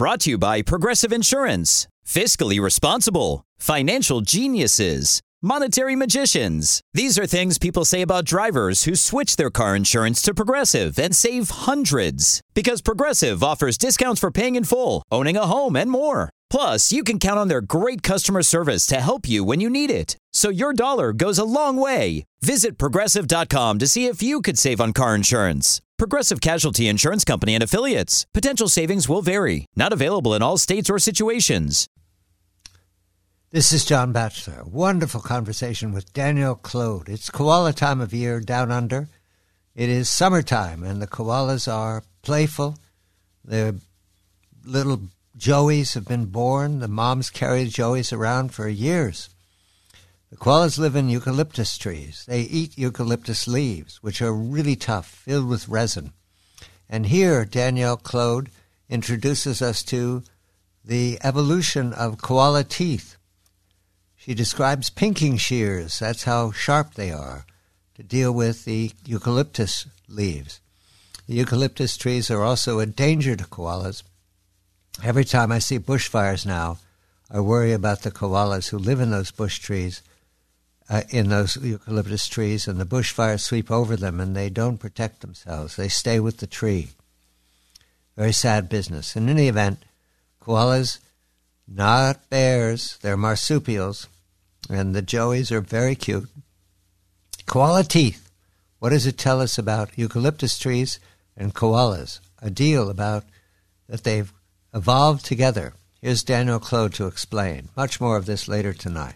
Brought to you by Progressive Insurance. Fiscally responsible. Financial geniuses. Monetary magicians. These are things people say about drivers who switch their car insurance to Progressive and save hundreds. Because Progressive offers discounts for paying in full, owning a home, and more. Plus, you can count on their great customer service to help you when you need it. So your dollar goes a long way. Visit Progressive.com to see if you could save on car insurance. Progressive Casualty Insurance Company and Affiliates. Potential savings will vary. Not available in all states or situations. This is John Batchelor. Wonderful conversation with Daniel Clode. It's koala time of year down under. It is summertime, and the koalas are playful. Their little joeys have been born. The moms carry the joeys around for years. The koalas live in eucalyptus trees. They eat eucalyptus leaves, which are really tough, filled with resin. And here, Danielle Clode introduces us to the evolution of koala teeth. She describes pinking shears, that's how sharp they are, to deal with the eucalyptus leaves. The eucalyptus trees are also a danger to koalas. Every time I see bushfires now, I worry about the koalas who live in those bush trees, in those eucalyptus trees, and the bushfires sweep over them and they don't protect themselves. They stay with the tree. Very sad business. In any event, koalas, not bears, they're marsupials, and the joeys are very cute. Koala teeth. What does it tell us about eucalyptus trees and koalas? A deal about that they've evolved together. Here's Daniel Clode to explain. Much more of this later tonight.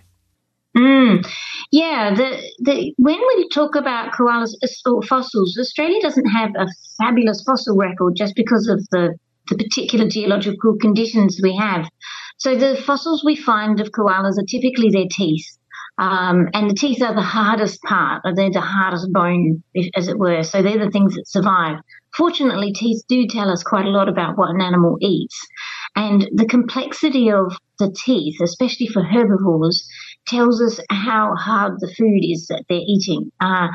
Yeah, when we talk about koalas or fossils, Australia doesn't have a fabulous fossil record just because of the particular geological conditions we have. So the fossils we find of koalas are typically their teeth. And the teeth are the hardest part, or they're the hardest bone, as it were. So they're the things that survive. Fortunately, teeth do tell us quite a lot about what an animal eats. And the complexity of the teeth, especially for herbivores, tells us how hard the food is that they're eating.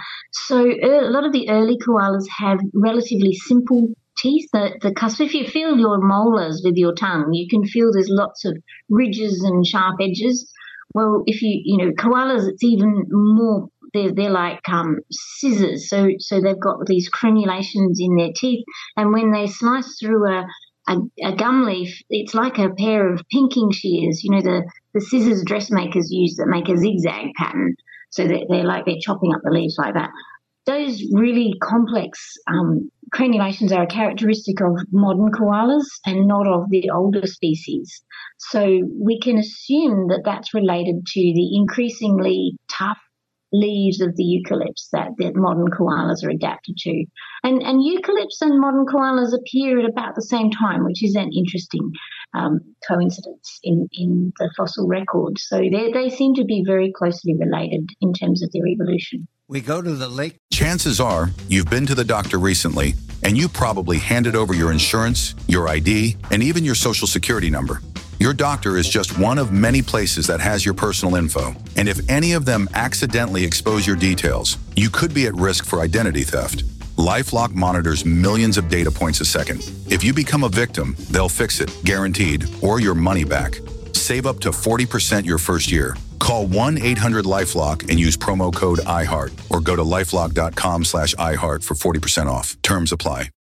So a lot of the early koalas have relatively simple teeth. The cusp, if you feel your molars with your tongue, you can feel there's lots of ridges and sharp edges. Well, if koalas, it's even more, they're like scissors. So they've got these crenulations in their teeth. And when they slice through a gum leaf, it's like a pair of pinking shears, the scissors dressmakers use that make a zigzag pattern. So they're chopping up the leaves like that. Those really complex crenulations are a characteristic of modern koalas and not of the older species. So we can assume that that's related to the increasingly tough leaves of the eucalypts that modern koalas are adapted to. And eucalypts and modern koalas appear at about the same time, which is an interesting coincidence in the fossil record. So they seem to be very closely related in terms of their evolution. We go to the lake. Chances are you've been to the doctor recently, and you probably handed over your insurance, your ID, and even your social security number. Your doctor is just one of many places that has your personal info. And if any of them accidentally expose your details, you could be at risk for identity theft. LifeLock monitors millions of data points a second. If you become a victim, they'll fix it, guaranteed, or your money back. Save up to 40% your first year. Call 1-800-LifeLock and use promo code iHeart, or go to LifeLock.com/iHeart for 40% off. Terms apply.